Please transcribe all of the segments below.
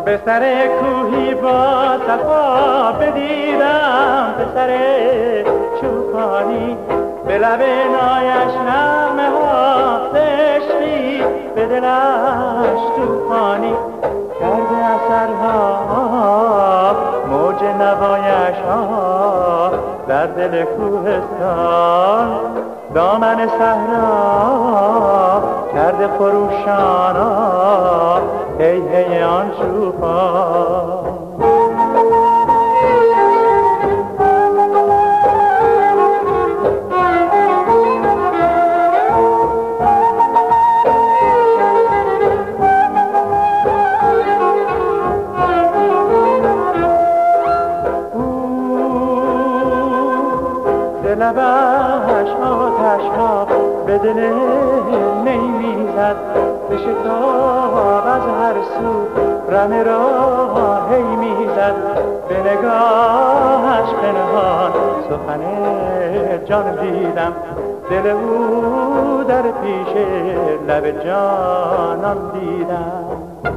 به سر کوهی با صفا بدیدم پسر چوپانی، به لب نایش نغمه ها عشقی، به دلش توفانی کرده اثرها موج نوایش ها در دل کوهستان، دامن صحرا کرده خروشانا هی هی آن چوپان. لبش آتش ها به دل نمیزد، به شتاب از هر سو رمه را هی میزد، به نگاهش پنهان سخن جان دیدم، دل او در پیش لب جانان دیدم.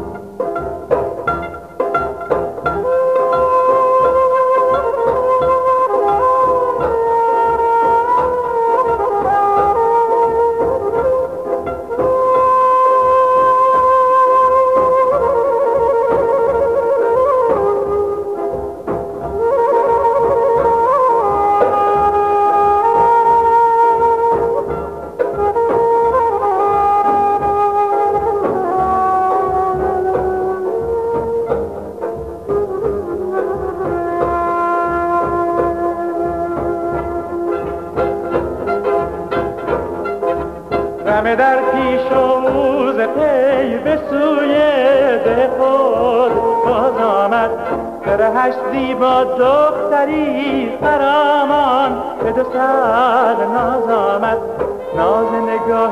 رمه در پیش و موز پی به سوی ده خود باز آمد، فرهش زیبا دختری خرامان به 200 ناز آمد، ناز نگاه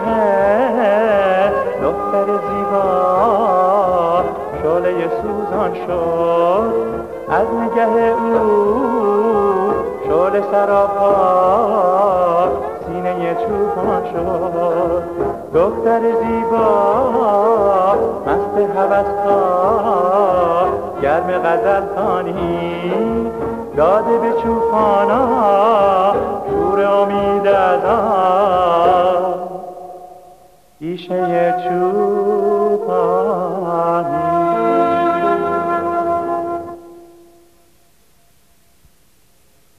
دختر زیبا شعله سوزان شد، از نگه او شعله سراپا سینه چوبان شد. دختر زیبا مست هوس‌ها گرم غزل خوانی، داده به چوپانا شور امید از آن بیشه چوب.